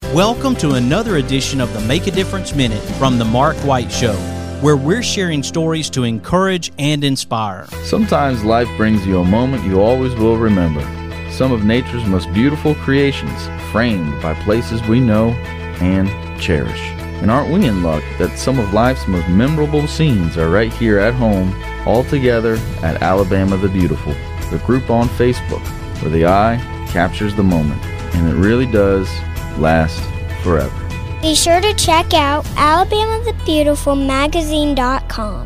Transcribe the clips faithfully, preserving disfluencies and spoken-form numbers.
Welcome to another edition of the Make a Difference Minute from The Mark White Show, where we're sharing stories to encourage and inspire. Sometimes life brings you a moment you always will remember. Some of nature's most beautiful creations, framed by places we know and cherish. And aren't we in luck that some of life's most memorable scenes are right here at home, all together at Alabama the Beautiful, the group on Facebook, where the eye captures the moment, and it really does last forever. Be sure to check out Alabama the Beautiful Magazine dot com.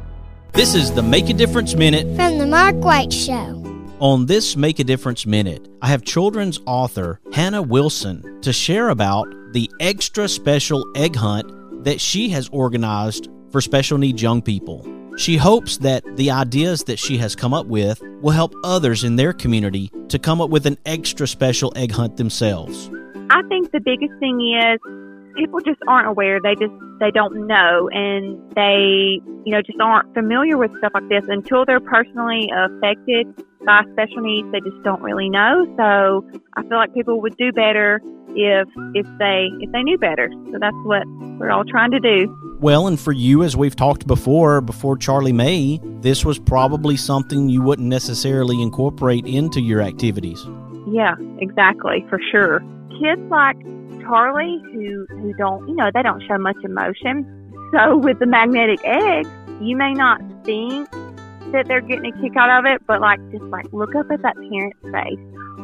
This is the Make a Difference Minute from The Mark White Show. On this Make a Difference Minute, I have children's author Hannah Wilson to share about the extra special egg hunt that she has organized for special needs young people. She hopes that the ideas that she has come up with will help others in their community to come up with an extra special egg hunt themselves. I think the biggest thing is people just aren't aware. They just, they don't know, and they, you know, just aren't familiar with stuff like this until they're personally affected by special needs. They just don't really know. So I feel like people would do better if, if they, if they knew better. So that's what we're all trying to do. Well, and for you, as we've talked before, before Charlie May, this was probably something you wouldn't necessarily incorporate into your activities. Yeah, exactly, for sure. Kids like Charlie who, who don't, you know, they don't show much emotion. So with the magnetic eggs, you may not think that they're getting a kick out of it, but like, just like look up at that parent's face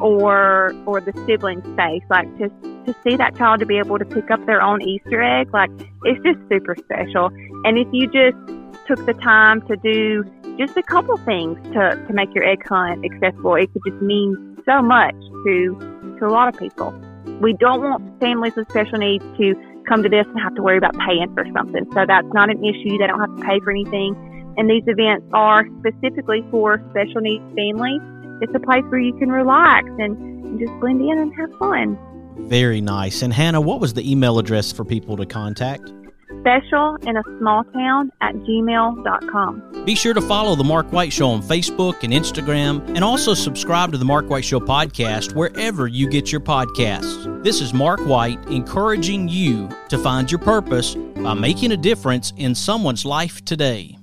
or, or the sibling's face, like to, to see that child to be able to pick up their own Easter egg, like it's just super special. And if you just took the time to do just a couple things to, to make your egg hunt accessible, it could just mean so much to, to a lot of people. We don't want families with special needs to come to this and have to worry about paying for something. So that's not an issue. They don't have to pay for anything. And these events are specifically for special needs families. It's a place where you can relax and, and just blend in and have fun. Very nice. And Hannah, what was the email address for people to contact? Special in a small town at gmail dot com. Be sure to follow The Mark White Show on Facebook and Instagram, and also subscribe to The Mark White Show podcast wherever you get your podcasts. This is Mark White encouraging you to find your purpose by making a difference in someone's life today.